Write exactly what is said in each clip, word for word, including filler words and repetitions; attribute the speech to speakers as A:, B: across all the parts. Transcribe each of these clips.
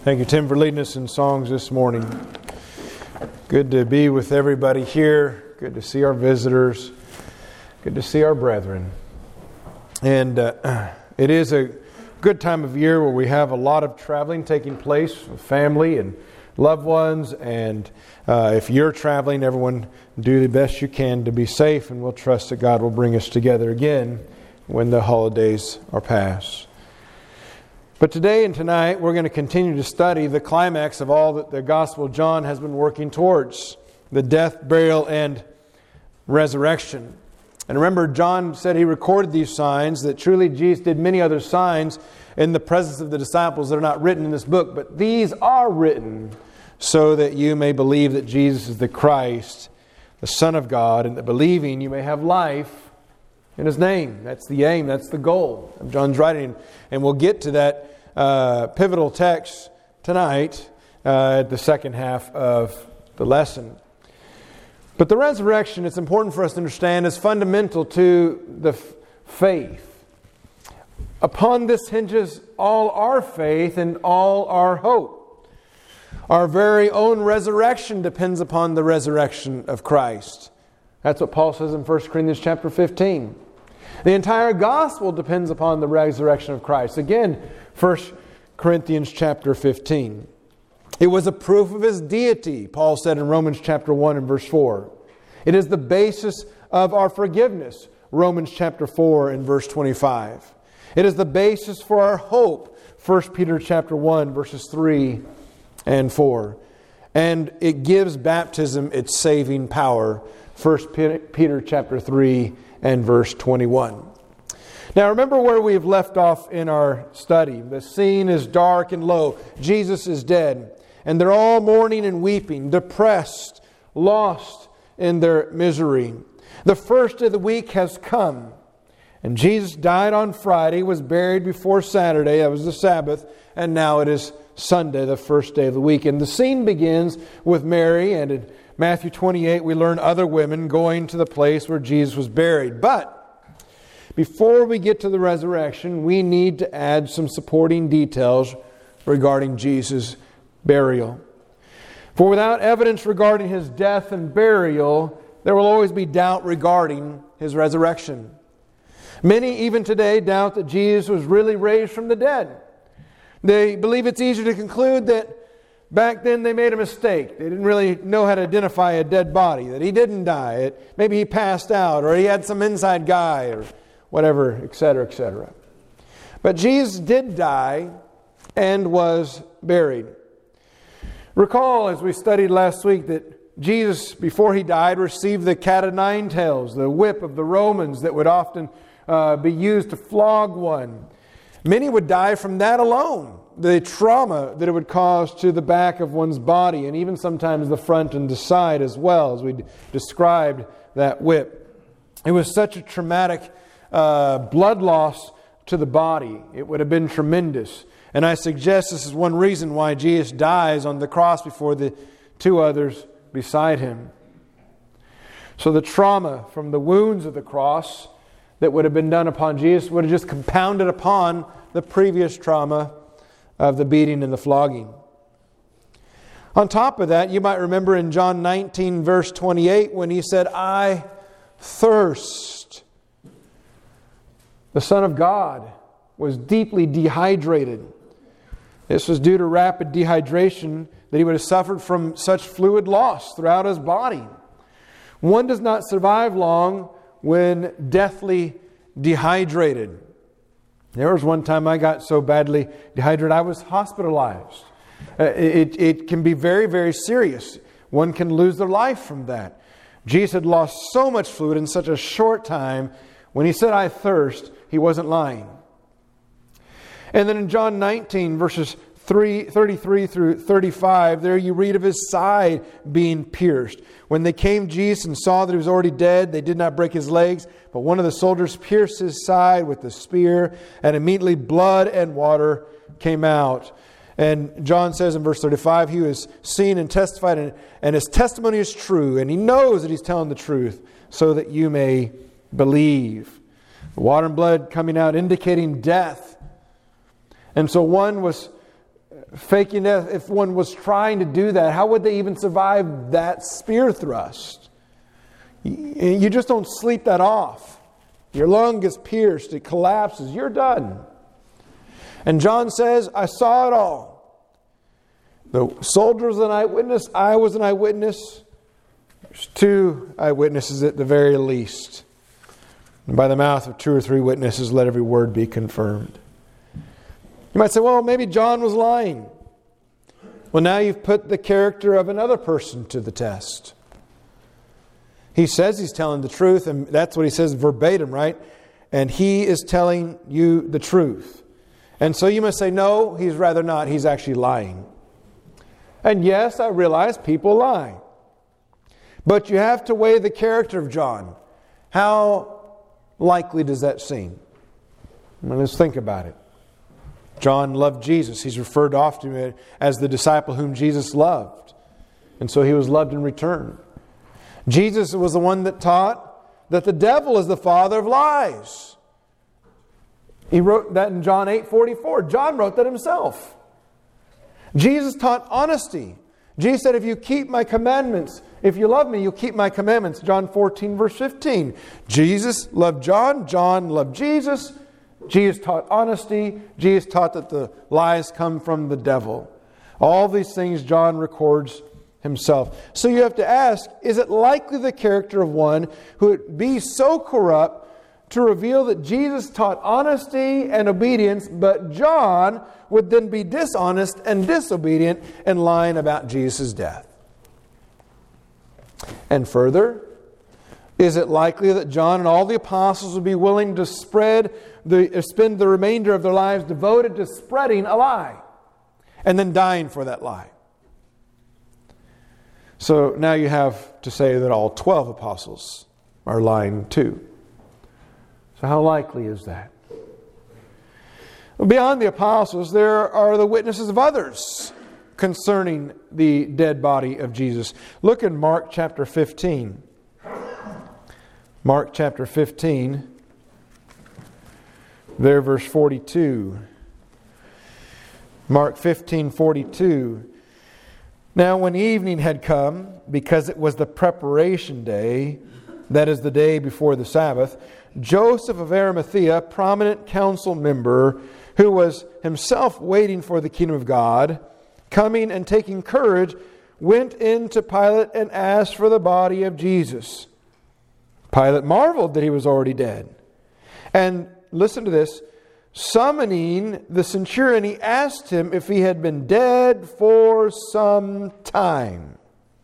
A: Thank you, Tim, for leading us in songs this morning. Good to be with everybody here. Good to see our visitors. Good to see our brethren. And uh, it is a good time of year where we have a lot of traveling taking place with family and loved ones. And uh, if you're traveling, everyone do the best you can to be safe. And we'll trust that God will bring us together again when the holidays are past. But today and tonight, we're going to continue to study the climax of all that the Gospel of John has been working towards, the death, burial, and resurrection. And remember, John said he recorded these signs, that truly Jesus did many other signs in the presence of the disciples that are not written in this book, but these are written so that you may believe that Jesus is the Christ, the Son of God, and that believing you may have life in His name. That's the aim, that's the goal of John's writing. And we'll get to that uh, pivotal text tonight uh, at the second half of the lesson. But the resurrection, it's important for us to understand, is fundamental to the f- faith. Upon this hinges all our faith and all our hope. Our very own resurrection depends upon the resurrection of Christ. That's what Paul says in First Corinthians chapter fifteen. The entire gospel depends upon the resurrection of Christ. Again, First Corinthians chapter fifteen. It was a proof of His deity, Paul said in Romans chapter one and verse four. It is the basis of our forgiveness, Romans chapter four and verse twenty-five. It is the basis for our hope, First Peter chapter one, verses three and four. And it gives baptism its saving power, First Peter chapter three and verse twenty-one. Now remember where we've left off in our study. The scene is dark and low. Jesus is dead. And they're all mourning and weeping, depressed, lost in their misery. The first of the week has come. And Jesus died on Friday, was buried before Saturday, that was the Sabbath, and now it is Sunday, the first day of the week. And the scene begins with Mary, and in Matthew twenty-eight we learn other women going to the place where Jesus was buried. But before we get to the resurrection, we need to add some supporting details regarding Jesus' burial. For without evidence regarding His death and burial, there will always be doubt regarding His resurrection. Many even today doubt that Jesus was really raised from the dead. They believe it's easier to conclude that back then they made a mistake. They didn't really know how to identify a dead body, that He didn't die. It, maybe He passed out, or He had some inside guy, or whatever, et cetera, et cetera. But Jesus did die and was buried. Recall, as we studied last week, that Jesus, before He died, received the cat o' nine tails, the whip of the Romans that would often uh, be used to flog one. Many would die from that alone, the trauma that it would cause to the back of one's body, and even sometimes the front and the side as well, as we described that whip. It was such a traumatic uh, blood loss to the body. It would have been tremendous. And I suggest this is one reason why Jesus dies on the cross before the two others beside Him. So the trauma from the wounds of the cross that would have been done upon Jesus would have just compounded upon the previous trauma of the beating and the flogging. On top of that, you might remember in John nineteen verse twenty-eight when He said, "I thirst." The Son of God was deeply dehydrated. This was due to rapid dehydration that He would have suffered from such fluid loss throughout His body. One does not survive long when deathly dehydrated. There was one time I got so badly dehydrated I was hospitalized. Uh, it, it can be very, very serious. One can lose their life from that. Jesus had lost so much fluid in such a short time. When He said, "I thirst," He wasn't lying. And then in John nineteen, verses thirty-three through thirty-five, there you read of His side being pierced. When they came to Jesus and saw that He was already dead, they did not break His legs, but one of the soldiers pierced His side with the spear, and immediately blood and water came out. And John says in verse thirty-five, He was seen and testified, and, and His testimony is true, and He knows that He's telling the truth, so that you may believe. The water and blood coming out indicating death. And so one was faking death, if one was trying to do that, how would they even survive that spear thrust? You just don't sleep that off. Your lung gets pierced, it collapses, you're done. And John says, I saw it all. The soldier was an eyewitness, I was an eyewitness. There's two eyewitnesses at the very least. And by the mouth of two or three witnesses, let every word be confirmed. You might say, well, maybe John was lying. Well, now you've put the character of another person to the test. He says he's telling the truth, and that's what he says verbatim, right? And he is telling you the truth. And so you must say, no, he's rather not. He's actually lying. And yes, I realize people lie. But you have to weigh the character of John. How likely does that seem? Well, let's think about it. John loved Jesus. He's referred often as the disciple whom Jesus loved. And so he was loved in return. Jesus was the one that taught that the devil is the father of lies. He wrote that in John eight forty-four. John wrote that himself. Jesus taught honesty. Jesus said, if you keep my commandments, if you love me, you'll keep my commandments. John fourteen verse fifteen. Jesus loved John. John loved Jesus. Jesus taught honesty. Jesus taught that the lies come from the devil. All these things John records himself. So you have to ask, is it likely the character of one who would be so corrupt to reveal that Jesus taught honesty and obedience, but John would then be dishonest and disobedient and lying about Jesus' death? And further, is it likely that John and all the apostles would be willing to spread the, spend the remainder of their lives devoted to spreading a lie and then dying for that lie? So now you have to say that all twelve apostles are lying too. So how likely is that? Well, beyond the apostles, there are the witnesses of others concerning the dead body of Jesus. Look in Mark chapter fifteen. Mark chapter fifteen, there verse forty-two. Mark fifteen forty-two. Now when evening had come, because it was the preparation day, that is the day before the Sabbath, Joseph of Arimathea, prominent council member, who was himself waiting for the kingdom of God, coming and taking courage, went in to Pilate and asked for the body of Jesus. Pilate marveled that he was already dead. And listen to this. Summoning the centurion, he asked him if he had been dead for some time.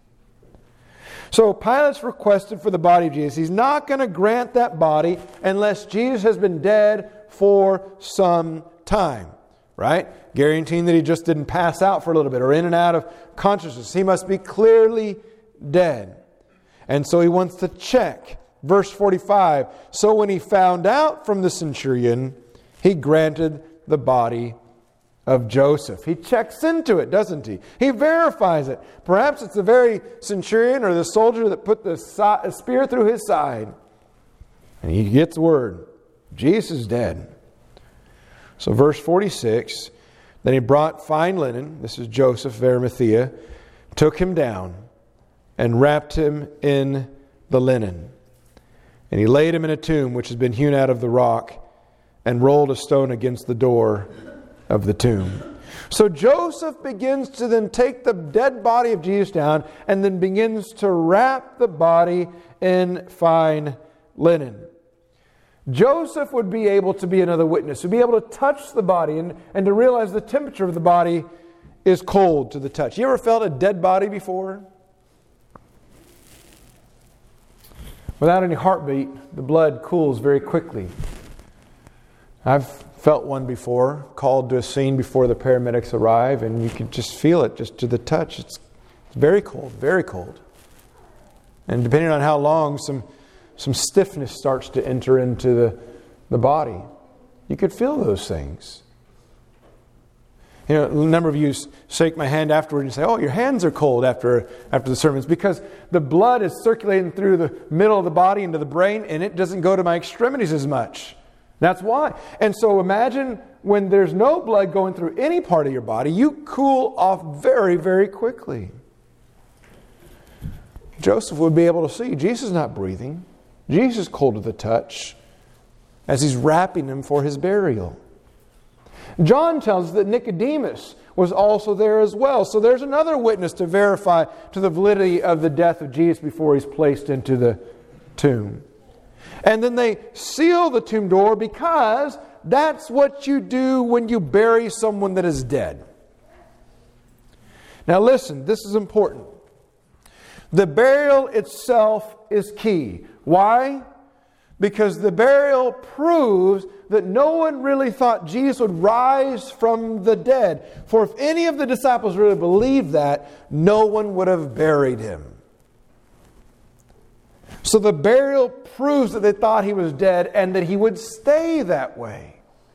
A: So Pilate's requested for the body of Jesus. He's not going to grant that body unless Jesus has been dead for some time. Right? Guaranteeing that he just didn't pass out for a little bit or in and out of consciousness. He must be clearly dead. And so he wants to check. Verse forty-five. So when he found out from the centurion, he granted the body of Joseph. He checks into it, doesn't he? He verifies it. Perhaps it's the very centurion or the soldier that put the spear through his side. And he gets word. Jesus is dead. So verse forty-six. Then he brought fine linen. This is Joseph of Arimathea. Took him down and wrapped him in the linen. And he laid him in a tomb which has been hewn out of the rock, and rolled a stone against the door of the tomb. So Joseph begins to then take the dead body of Jesus down and then begins to wrap the body in fine linen. Joseph would be able to be another witness, to be able to touch the body and, and to realize the temperature of the body is cold to the touch. You ever felt a dead body before? Without any heartbeat, the blood cools very quickly. I've felt one before, called to a scene before the paramedics arrive, and you can just feel it just to the touch. It's very cold, very cold. And depending on how long, some some stiffness starts to enter into the, the body. You could feel those things. You know, a number of you shake my hand afterward and say, oh, your hands are cold after, after the sermons, because the blood is circulating through the middle of the body into the brain, and it doesn't go to my extremities as much. That's why. And so imagine when there's no blood going through any part of your body, you cool off very, very quickly. Joseph would be able to see Jesus is not breathing. Jesus is cold to the touch as he's wrapping him for his burial. John tells us that Nicodemus was also there as well. So there's another witness to verify to the validity of the death of Jesus before he's placed into the tomb. And then they seal the tomb door because that's what you do when you bury someone that is dead. Now listen, this is important. The burial itself is key. Why? Because the burial proves that no one really thought Jesus would rise from the dead. For if any of the disciples really believed that, no one would have buried him. So the burial proves that they thought he was dead and that he would stay that way.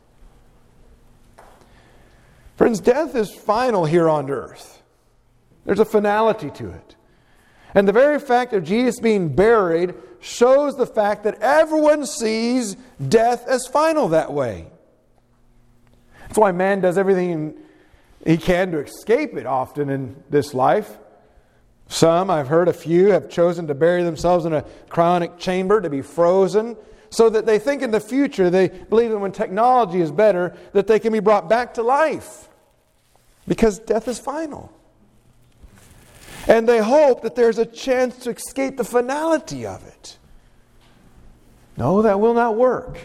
A: Friends, death is final here on earth. There's a finality to it. And the very fact of Jesus being buried shows the fact that everyone sees death as final that way. That's why man does everything he can to escape it often in this life. Some, I've heard a few, have chosen to bury themselves in a cryonic chamber to be frozen so that they think in the future, they believe that when technology is better, that they can be brought back to life. Because death is final. And they hope that there's a chance to escape the finality of it. No, that will not work.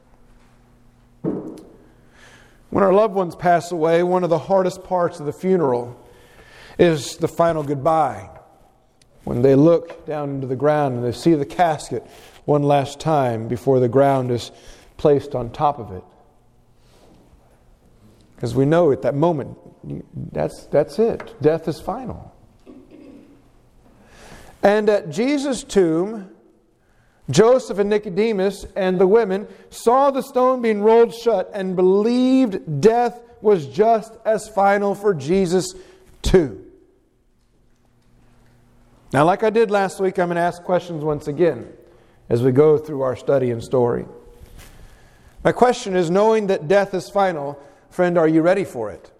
A: When our loved ones pass away, one of the hardest parts of the funeral is the final goodbye. When they look down into the ground and they see the casket one last time before the ground is placed on top of it. Because we know at that moment, that's, that's it. Death is final. And at Jesus' tomb, Joseph and Nicodemus and the women saw the stone being rolled shut and believed death was just as final for Jesus too. Now, like I did last week, I'm going to ask questions once again as we go through our study and story. My question is, knowing that death is final, friend, are you ready for it?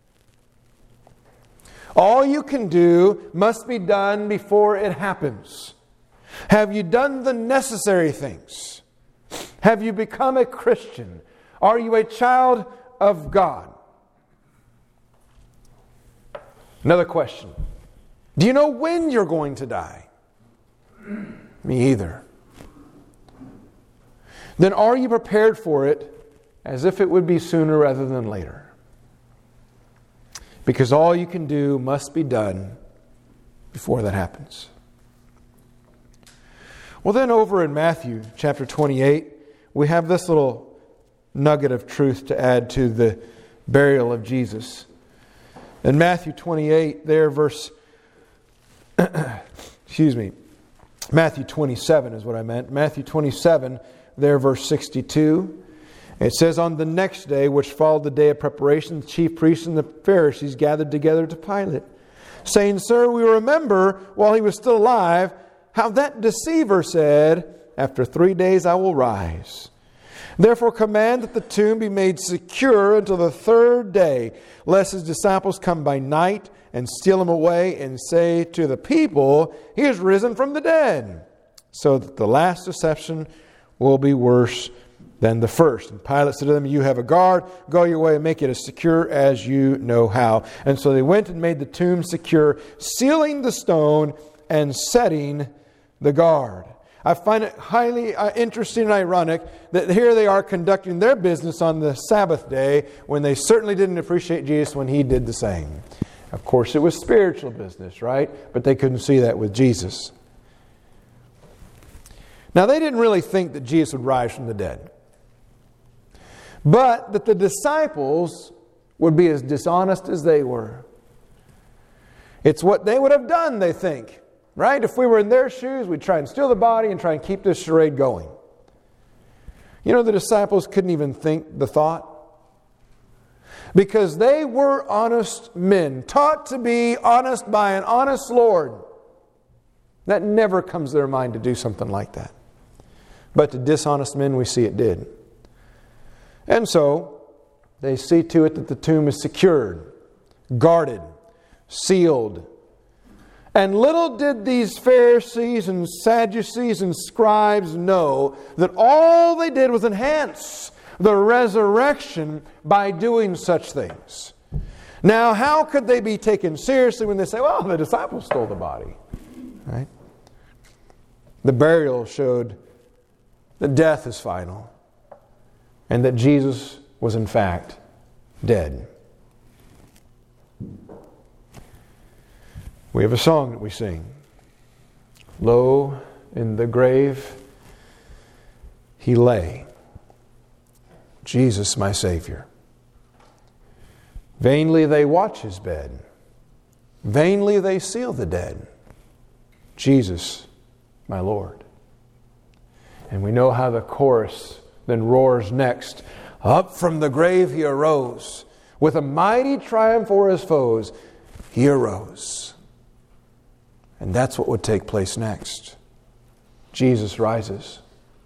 A: All you can do must be done before it happens. Have you done the necessary things? Have you become a Christian? Are you a child of God? Another question. Do you know when you're going to die? Me either. Then are you prepared for it as if it would be sooner rather than later? Because all you can do must be done before that happens. Well, then over in Matthew chapter twenty-eight, we have this little nugget of truth to add to the burial of Jesus. In Matthew twenty-eight, there verse, excuse me, Matthew twenty-seven is what I meant. Matthew twenty-seven, there verse sixty-two. It says, on the next day, which followed the day of preparation, the chief priests and the Pharisees gathered together to Pilate, saying, Sir, we remember while he was still alive, how that deceiver said, after three days I will rise. Therefore command that the tomb be made secure until the third day, lest his disciples come by night and steal him away and say to the people, he is risen from the dead. So that the last deception will be worse than the first. And Pilate said to them, you have a guard, go your way and make it as secure as you know how. And so they went and made the tomb secure, sealing the stone and setting the guard. I find it highly uh, interesting and ironic that here they are conducting their business on the Sabbath day when they certainly didn't appreciate Jesus when he did the same. Of course, it was spiritual business, right? But they couldn't see that with Jesus. Now, they didn't really think that Jesus would rise from the dead. But that the disciples would be as dishonest as they were. It's what they would have done, they think. Right? If we were in their shoes, we'd try and steal the body and try and keep this charade going. You know, the disciples couldn't even think the thought. Because they were honest men, taught to be honest by an honest Lord. That never comes to their mind to do something like that. But to dishonest men, we see it did. And so, They see to it that the tomb is secured, guarded, sealed. And little did these Pharisees and Sadducees and scribes know that all they did was enhance the resurrection by doing such things. Now, how could they be taken seriously when they say, well, the disciples stole the body? Right? The burial showed that death is final and that Jesus was in fact dead. We have a song that we sing. Lo, in the grave He lay, Jesus my Savior. Vainly they watch His bed. Vainly they seal the dead. Jesus my Lord. And we know how the chorus then roars next. Up from the grave He arose. With a mighty triumph o'er His foes, He arose. And that's what would take place next. Jesus rises.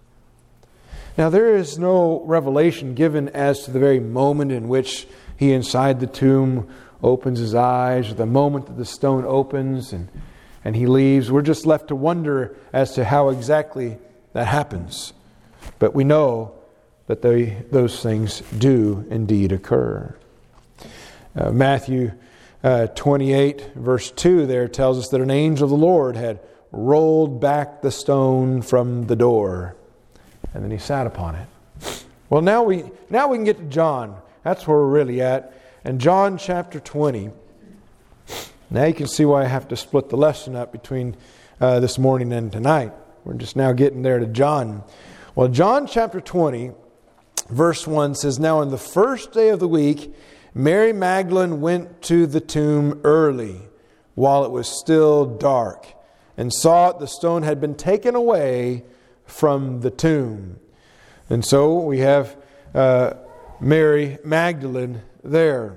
A: Now there is no revelation given as to the very moment in which He inside the tomb opens His eyes, or the moment that the stone opens and, and He leaves. We're just left to wonder as to how exactly that happens. But we know that they, those things do indeed occur. Uh, Matthew uh, twenty-eight, verse two there tells us that an angel of the Lord had rolled back the stone from the door, and then He sat upon it. Well, now we now we can get to John. That's where we're really at. And John chapter twenty. Now you can see why I have to split the lesson up between uh, this morning and tonight. We're just now getting there to John. Well, John chapter twenty, verse one says, Now on the first day of the week, Mary Magdalene went to the tomb early, while it was still dark, and saw the stone had been taken away from the tomb. And so we have uh, Mary Magdalene there.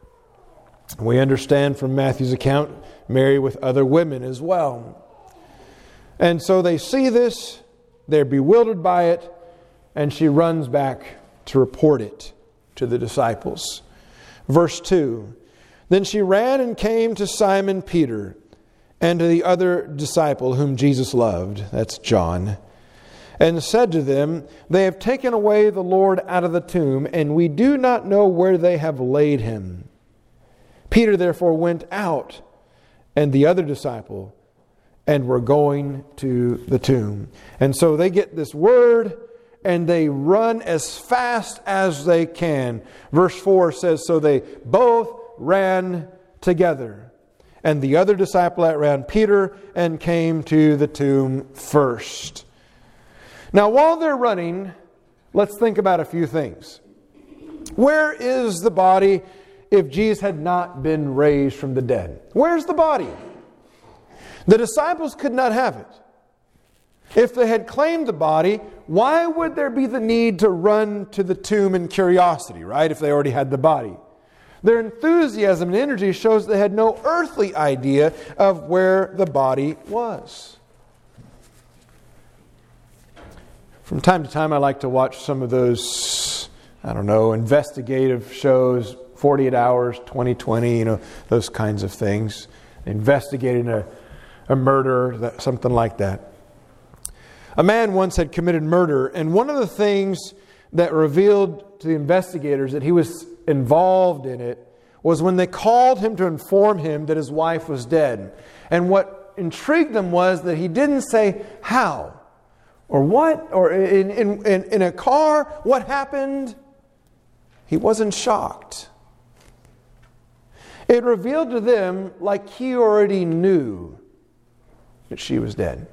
A: We understand from Matthew's account, Mary with other women as well. And so they see this, they're bewildered by it, and she runs back to report it to the disciples. Verse two, Then she ran and came to Simon Peter and to the other disciple whom Jesus loved, that's John, and said to them, They have taken away the Lord out of the tomb, and we do not know where they have laid Him. Peter therefore went out, and the other disciple, and were going to the tomb. And so they get this word, and they run as fast as they can. Verse four says, So they both ran together. And the other disciple outran Peter and came to the tomb first. Now, while they're running, let's think about a few things. Where is the body if Jesus had not been raised from the dead? Where's the body? The disciples could not have it. If they had claimed the body, why would there be the need to run to the tomb in curiosity, right? If they already had the body. Their enthusiasm and energy shows they had no earthly idea of where the body was. From time to time, I like to watch some of those, I don't know, investigative shows, forty-eight hours, twenty twenty, you know, those kinds of things. Investigating a, a murder, that, something like that. A man once had committed murder, and one of the things that revealed to the investigators that he was involved in it was when they called him to inform him that his wife was dead. And what intrigued them was that he didn't say how or what, or in, in, in, in a car, what happened. He wasn't shocked. It revealed to them like he already knew that she was dead.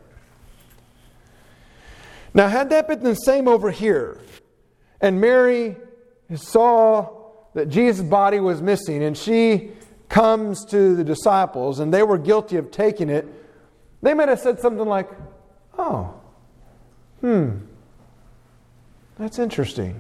A: Now, had that been the same over here, and Mary saw that Jesus' body was missing, and she comes to the disciples, and they were guilty of taking it, they might have said something like, oh, hmm, that's interesting.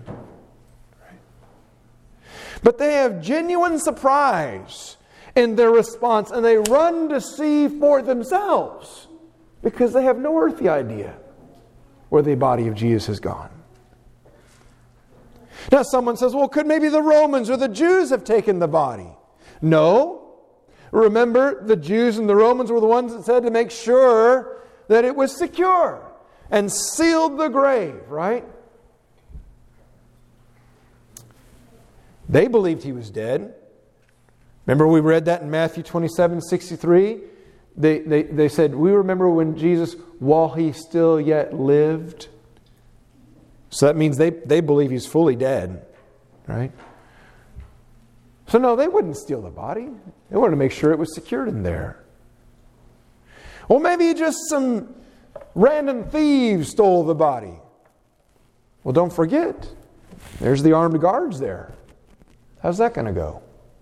A: Right? But they have genuine surprise in their response, and they run to see for themselves because they have no earthly idea where the body of Jesus has gone. Now someone says, well, could maybe the Romans or the Jews have taken the body? No. Remember, the Jews and the Romans were the ones that said to make sure that it was secure and sealed the grave, right? They believed he was dead. Remember we read that in Matthew twenty-seven sixty-three? They, they, they said, we remember when Jesus, while he still yet lived. So that means they, they believe he's fully dead, right? So no, they wouldn't steal the body. They wanted to make sure it was secured in there. Well, maybe just some random thieves stole the body. Well, don't forget, there's the armed guards there. How's that going to go?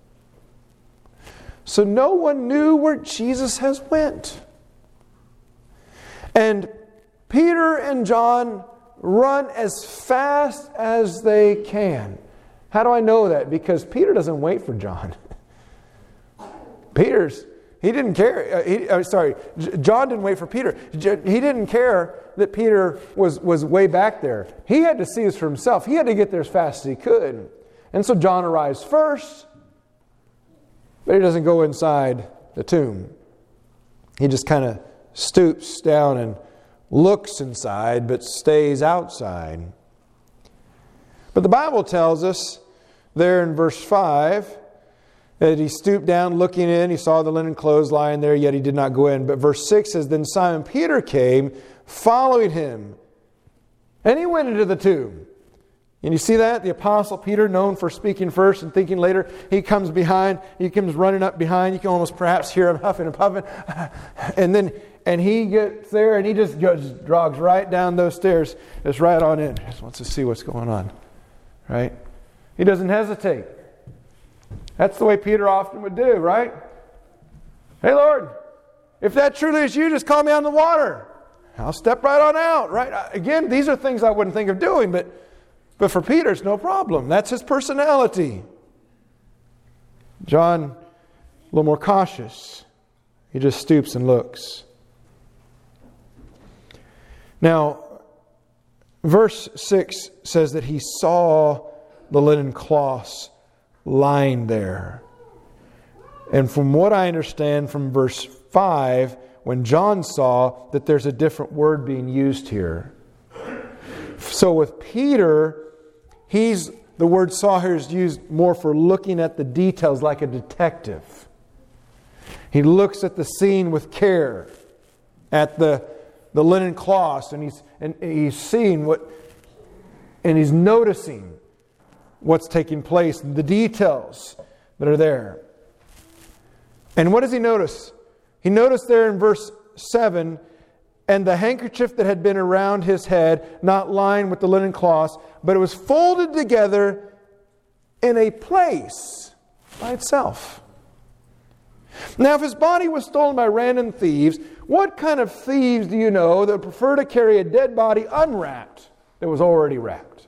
A: So no one knew where Jesus has went. And Peter and John run as fast as they can. How do I know that? Because Peter doesn't wait for John. Peter's, he didn't care. Uh, he, uh, sorry, J- John didn't wait for Peter. J- he didn't care that Peter was, was way back there. He had to see this for himself. He had to get there as fast as he could. And so John arrives first, but he doesn't go inside the tomb. He just kind of stoops down and looks inside, but stays outside. But the Bible tells us there in verse five that he stooped down looking in. He saw the linen clothes lying there, yet he did not go in. But verse six says, then Simon Peter came, following him, and he went into the tomb. And you see that? The Apostle Peter, known for speaking first and thinking later, he comes behind, he comes running up behind. You can almost perhaps hear him huffing and puffing. And then and he gets there and he just goes, jogs right down those stairs, just right on in. Just wants to see what's going on. Right? He doesn't hesitate. That's the way Peter often would do, right? Hey, Lord, if that truly is you, just call me on the water. I'll step right on out, right? Again, these are things I wouldn't think of doing, but But for Peter, it's no problem. That's his personality. John, a little more cautious. He just stoops and looks. Now, verse six says that he saw the linen cloths lying there. And from what I understand from verse five, when John saw that there's a different word being used here. So with Peter, He's, the word saw here is used more for looking at the details like a detective. He looks at the scene with care, at the, the linen cloths, and he's, and he's seeing what, and he's noticing what's taking place, the details that are there. And what does he notice? He noticed there in verse seven, and the handkerchief that had been around his head, not lined with the linen cloths, but it was folded together in a place by itself. Now, if his body was stolen by random thieves, what kind of thieves do you know that would prefer to carry a dead body unwrapped that was already wrapped?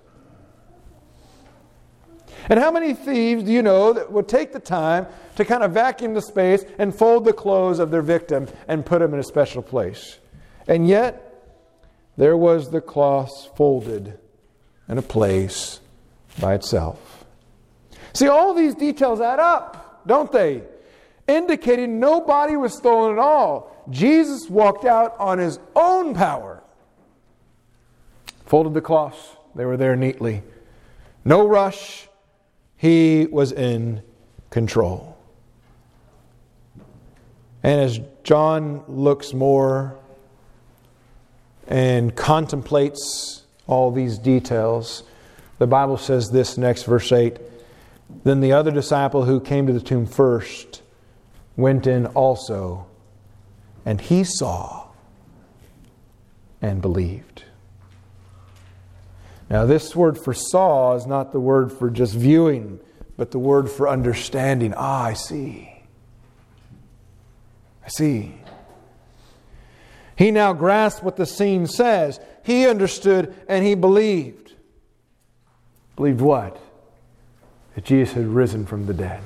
A: And how many thieves do you know that would take the time to kind of vacuum the space and fold the clothes of their victim and put them in a special place? And yet, there was the cloths folded in a place by itself. See, all these details add up, don't they? Indicating no body was stolen at all. Jesus walked out on his own power. Folded the cloths. They were there neatly. No rush. He was in control. And as John looks more and contemplates all these details, the Bible says this next, verse eight. Then the other disciple who came to the tomb first went in also, and he saw and believed. Now this word for saw is not the word for just viewing, but the word for understanding. Ah, I see. I see. He now grasped what the scene says. He understood and he believed. Believed what? That Jesus had risen from the dead.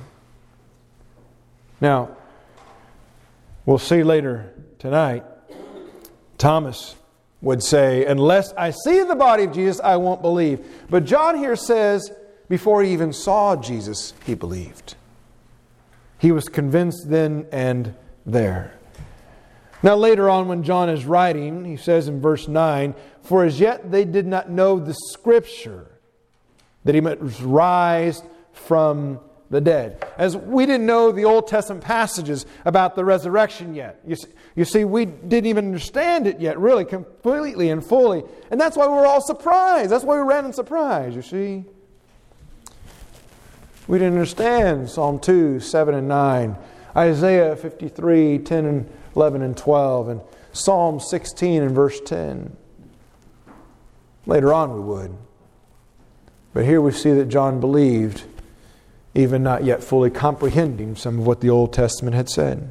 A: Now, we'll see later tonight, Thomas would say, unless I see the body of Jesus, I won't believe. But John here says, before he even saw Jesus, he believed. He was convinced then and there. Now later on when John is writing, he says in verse nine, for as yet they did not know the Scripture, that he might rise from the dead. As we didn't know the Old Testament passages about the resurrection yet. You see, you see, we didn't even understand it yet, really, completely and fully. And that's why we were all surprised. That's why we ran in surprise, you see. We didn't understand Psalm two, seven and nine, Isaiah fifty-three, ten and eleven and twelve, and Psalm sixteen and verse ten. Later on we would. But here we see that John believed, even not yet fully comprehending some of what the Old Testament had said.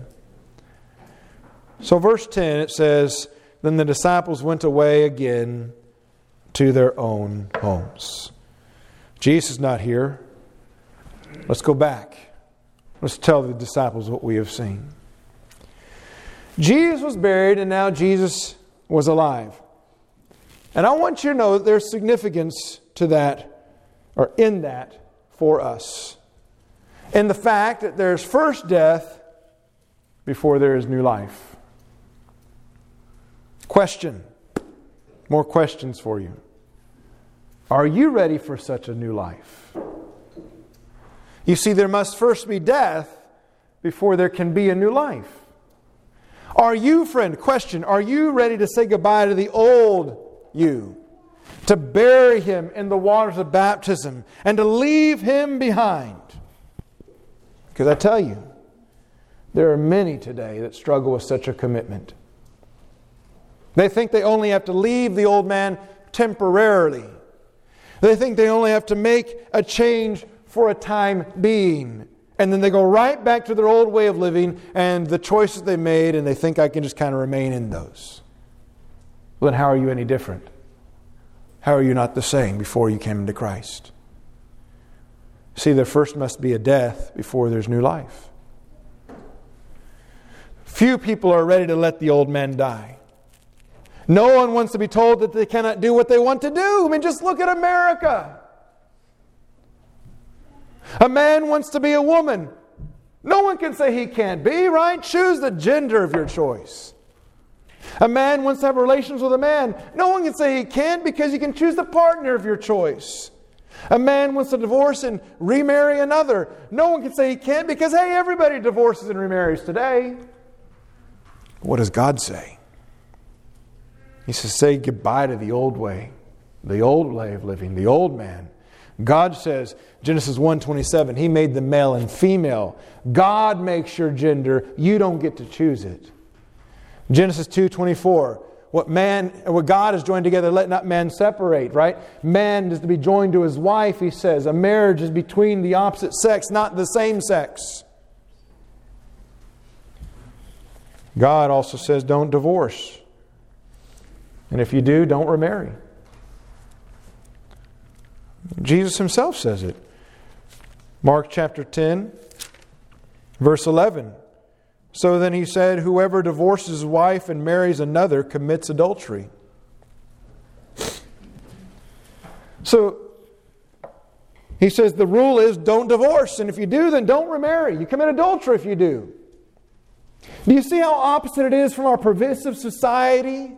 A: So verse ten, it says, then the disciples went away again to their own homes. Jesus is not here. Let's go back. Let's tell the disciples what we have seen. Jesus was buried and now Jesus was alive. And I want you to know that there's significance to that, or in that, for us. In the fact that there's first death before there is new life. Question. More questions for you. Are you ready for such a new life? You see, there must first be death before there can be a new life. Are you, friend, question, are you ready to say goodbye to the old you? To bury him in the waters of baptism and to leave him behind? Because I tell you, there are many today that struggle with such a commitment. They think they only have to leave the old man temporarily. They think they only have to make a change for a time being. And then they go right back to their old way of living and the choices they made, and they think I can just kind of remain in those. Well, then how are you any different? How are you not the same before you came into Christ? See, there first must be a death before there's new life. Few people are ready to let the old man die. No one wants to be told that they cannot do what they want to do. I mean, just look at America. A man wants to be a woman. No one can say he can't be, right? Choose the gender of your choice. A man wants to have relations with a man. No one can say he can't because you can choose the partner of your choice. A man wants to divorce and remarry another. No one can say he can't because, hey, everybody divorces and remarries today. What does God say? He says, say goodbye to the old way, the old way of living, the old man. God says, Genesis one twenty-seven, He made them male and female. God makes your gender. You don't get to choose it. Genesis two twenty-four, what man, what God has joined together, let not man separate, right? Man is to be joined to his wife, he says. A marriage is between the opposite sex, not the same sex. God also says, don't divorce. And if you do, don't remarry. Jesus himself says it. Mark chapter ten, verse eleven. So then he said, whoever divorces his wife and marries another commits adultery. So he says the rule is don't divorce. And if you do, then don't remarry. You commit adultery if you do. Do you see how opposite it is from our pervasive society?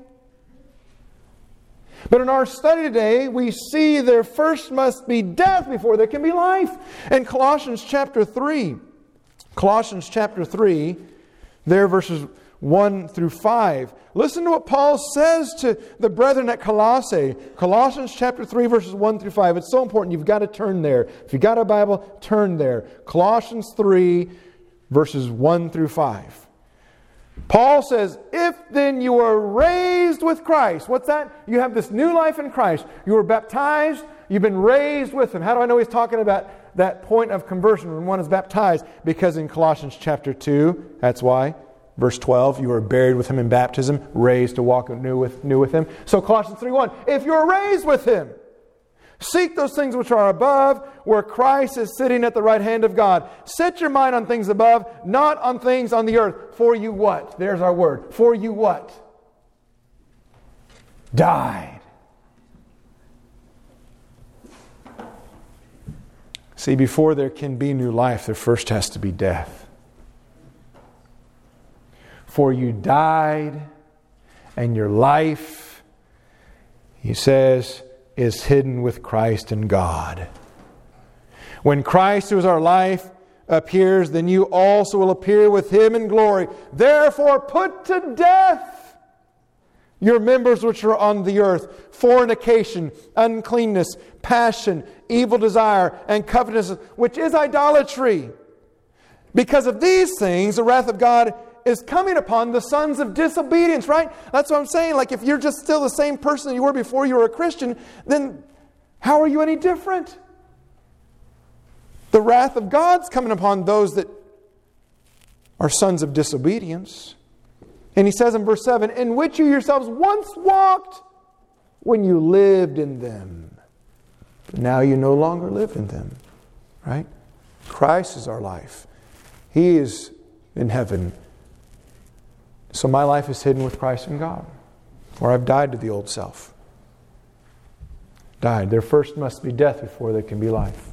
A: But in our study today, we see there first must be death before there can be life. In Colossians chapter three, Colossians chapter three, there verses one through five. Listen to what Paul says to the brethren at Colossae. Colossians chapter three, verses one through five. It's so important. You've got to turn there. If you've got a Bible, turn there. Colossians three, verses one through five. Paul says, if then you are raised with Christ. What's that? You have this new life in Christ. You were baptized. You've been raised with Him. How do I know he's talking about that point of conversion when one is baptized? Because in Colossians chapter two, that's why, verse twelve, you were buried with Him in baptism, raised to walk new with, new with Him. So Colossians three one, if you're raised with Him, seek those things which are above, where Christ is sitting at the right hand of God. Set your mind on things above, not on things on the earth. For you what? There's our word. For you what? died. See, before there can be new life, there first has to be death. For you died, and your life, he says, is hidden with Christ in God. When Christ, who is our life, appears, then you also will appear with Him in glory. Therefore put to death your members which are on the earth: fornication, uncleanness, passion, evil desire, and covetousness, which is idolatry. Because of these things, the wrath of God is coming upon the sons of disobedience, right? That's what I'm saying. Like, if you're just still the same person you were before you were a Christian, then how are you any different? The wrath of God's coming upon those that are sons of disobedience. And he says in verse seven, in which you yourselves once walked when you lived in them. But now you no longer live in them. Right? Christ is our life. He is in heaven. So my life is hidden with Christ in God. For I've died to the old self. Died. There first must be death before there can be life.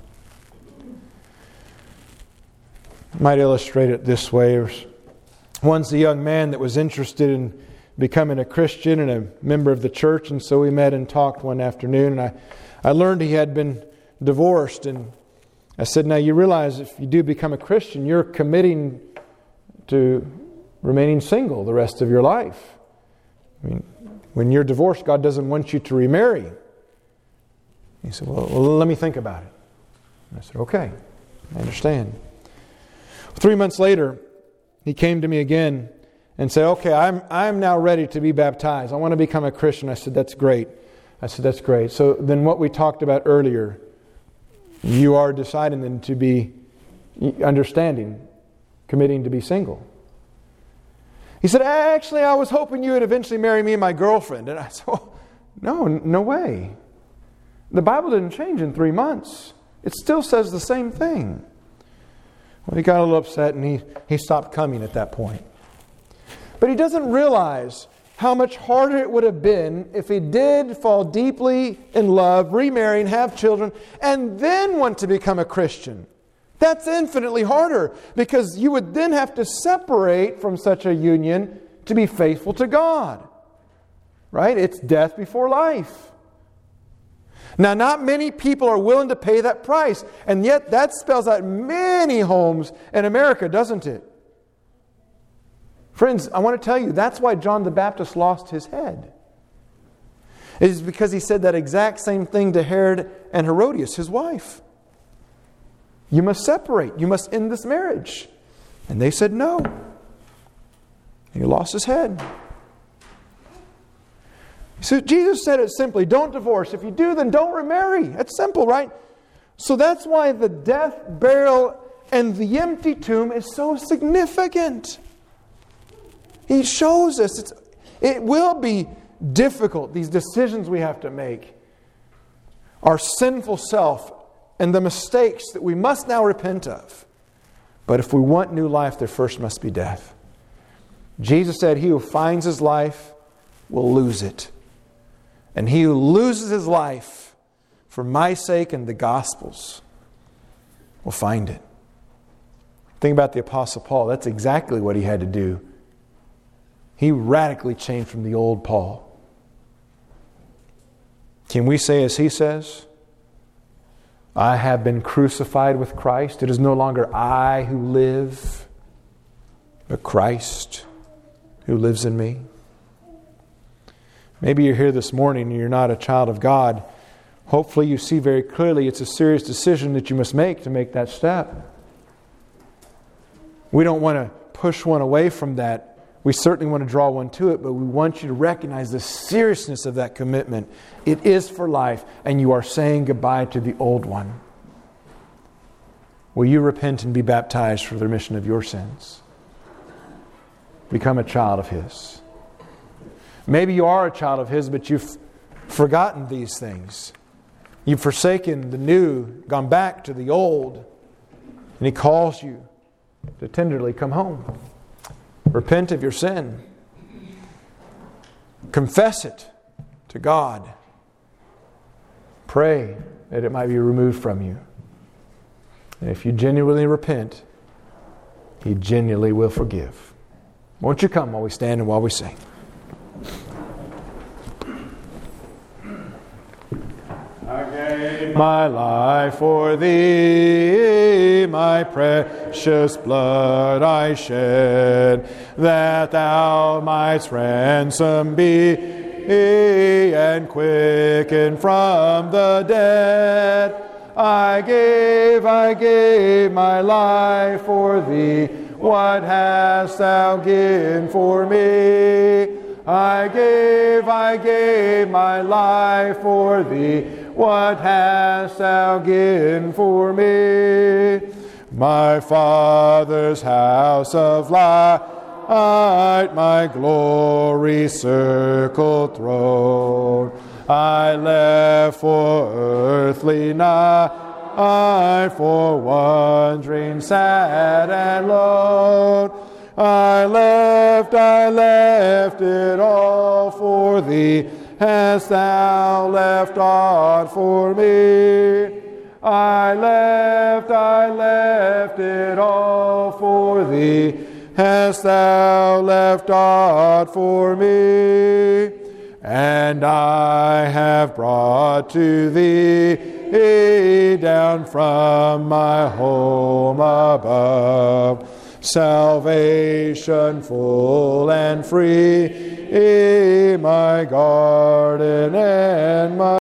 A: I might illustrate it this way. There's once a young man that was interested in becoming a Christian and a member of the church, and so we met and talked one afternoon, and I, I learned he had been divorced, and I said, now you realize if you do become a Christian, you're committing to remaining single the rest of your life. I mean, when you're divorced, God doesn't want you to remarry. He said, well, well let me think about it. And I said, okay, I understand. Three months later, he came to me again and said, okay, I'm I'm now ready to be baptized. I want to become a Christian. I said, that's great. I said, that's great. So then what we talked about earlier, you are deciding then to be understanding, committing to be single. He said, actually, I was hoping you would eventually marry me and my girlfriend. And I said, oh, no, no way. The Bible didn't change in three months. It still says the same thing. Well, he got a little upset and he, he stopped coming at that point. But he doesn't realize how much harder it would have been if he did fall deeply in love, remarry, and have children, and then want to become a Christian. That's infinitely harder, because you would then have to separate from such a union to be faithful to God. Right? It's death before life. Now, not many people are willing to pay that price, and yet that spells out many homes in America, doesn't it? Friends, I want to tell you, that's why John the Baptist lost his head. It is because he said that exact same thing to Herod and Herodias, his wife. You must separate. You must end this marriage. And they said no. He lost his head. So Jesus said it simply, don't divorce. If you do, then don't remarry. It's simple, right? So that's why the death, burial, and the empty tomb is so significant. He shows us it's, it will be difficult, these decisions we have to make. Our sinful self and the mistakes that we must now repent of. But if we want new life, there first must be death. Jesus said, he who finds his life will lose it. And he who loses his life for my sake and the gospel's will find it. Think about the Apostle Paul. That's exactly what he had to do. He radically changed from the old Paul. Can we say as he says, I have been crucified with Christ. It is no longer I who live, but Christ who lives in me. Maybe you're here this morning and you're not a child of God. Hopefully you see very clearly it's a serious decision that you must make to make that step. We don't want to push one away from that. We certainly want to draw one to it, but we want you to recognize the seriousness of that commitment. It is for life, and you are saying goodbye to the old one. Will you repent and be baptized for the remission of your sins? Become a child of His. Maybe you are a child of His, but you've forgotten these things. You've forsaken the new, gone back to the old, and He calls you to tenderly come home. Repent of your sin. Confess it to God. Pray that it might be removed from you. And if you genuinely repent, He genuinely will forgive. Won't you come while we stand and while we sing? I gave my life for Thee, my precious blood I shed, that Thou mightst ransom be and quicken from the dead. I gave, I gave my life for Thee. What hast Thou given for me? I gave, I gave my life for Thee. What hast Thou given for me? My Father's house of light, my glory circled throne, I left for earthly night, I for wandering sad and lone. I left, I left it all for Thee. Hast Thou left aught for me? I left, I left it all for Thee. Hast Thou left aught for me? And I have brought to Thee down from my home above salvation full and free, my garden and my